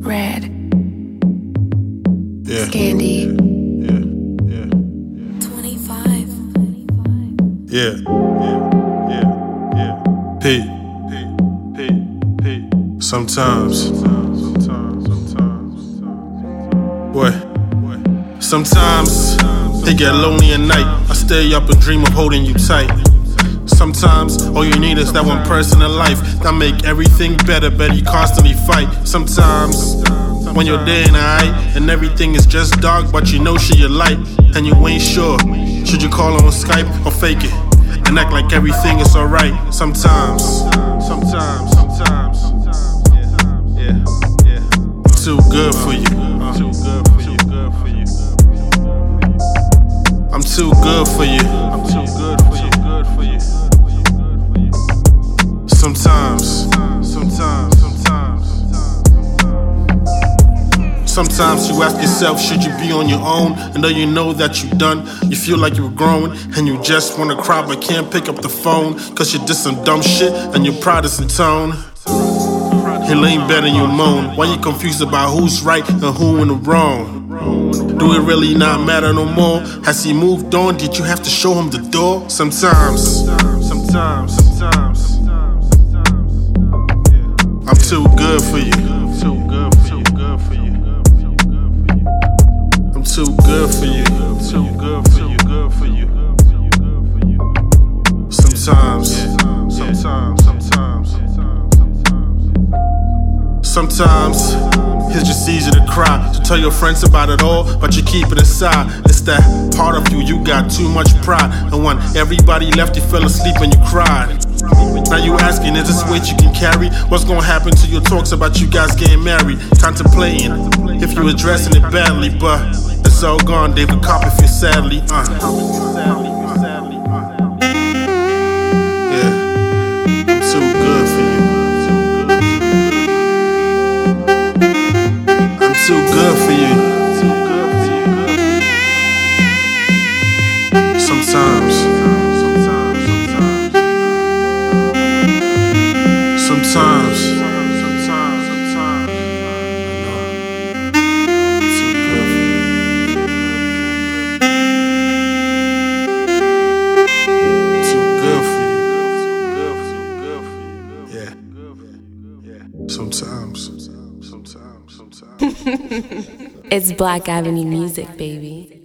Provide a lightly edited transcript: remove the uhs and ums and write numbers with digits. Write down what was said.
Red. Yeah. Scandy. Yeah. 25. Yeah. Pete. Sometimes. What? Sometimes it get lonely at night. I stay up and dream of holding you tight. Sometimes all you need is that one person in life that make everything better, but you constantly fight. Sometimes when you're day and night and everything is just dark, but you know she your light and you ain't sure. Should you call on Skype or fake it and act like everything is alright? Sometimes. I'm too good for you. I'm too good for you. Sometimes you ask yourself, should you be on your own? And though you know that you're done, you feel like you're grown, and you just wanna cry but can't pick up the phone, cause you did some dumb shit and your pride is in tone. He lean better than you moan. Why you confused about who's right and who in the wrong? Do it really not matter no more? Has he moved on? Did you have to show him the door? Sometimes I'm too good for you. I'm too good for you. Sometimes it's just easy to cry, to tell your friends about it all, but you keep it inside. It's that part of you, you got too much pride, and when everybody left, you fell asleep and you cried. Now you asking, is this weight you can carry? What's gonna happen to your talks about you guys getting married? Contemplating if you addressing it badly, but it's all gone. David Copperfield, sadly. Yeah, I'm too good for you. I'm too good for you. Sometimes. Sometimes. It's Black Avenue music, baby.